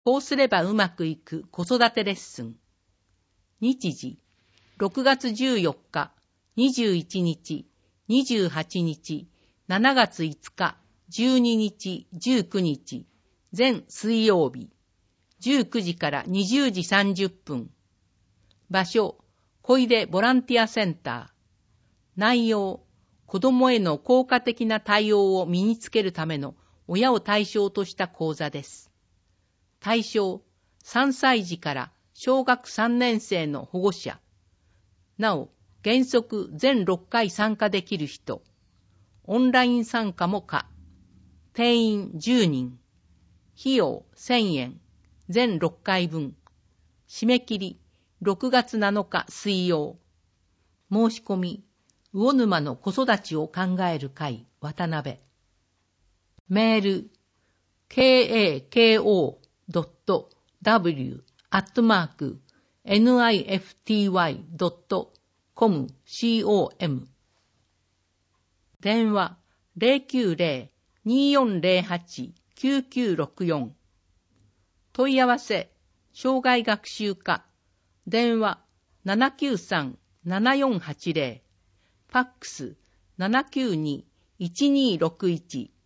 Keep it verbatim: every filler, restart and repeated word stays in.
こうすればうまくいく子育てレッスン。日時、ろくがつじゅうよっか、にじゅういちにち、にじゅうはちにち、しちがついつか、じゅうににち、じゅうくにち、全水曜日、じゅうくじからにじゅうじさんじゅっぷん。場所、小出ボランティアセンター。内容、子どもへの効果的な対応を身につけるための親を対象とした講座です。対象、さんさいじから小学さんねんせいの保護者。なお、原則全ろっかい参加できる人。オンライン参加も可。定員じゅうにん。費用せんえん。全ろっかいぶん。締め切りろくがつなのか水曜。申し込み、魚沼の子育ちを考える会渡辺。メール、ケーエーケーオードットダブリュー アットマーク エヌアイエフティーワイ ドットコム コム 電話 ゼロきゅうゼロ にーよんゼロはち きゅうきゅうろくよん 問い合わせ障害学習課電話 ななきゅうさん ななよんはちゼロ ファックス ななきゅうに いちにーろくいち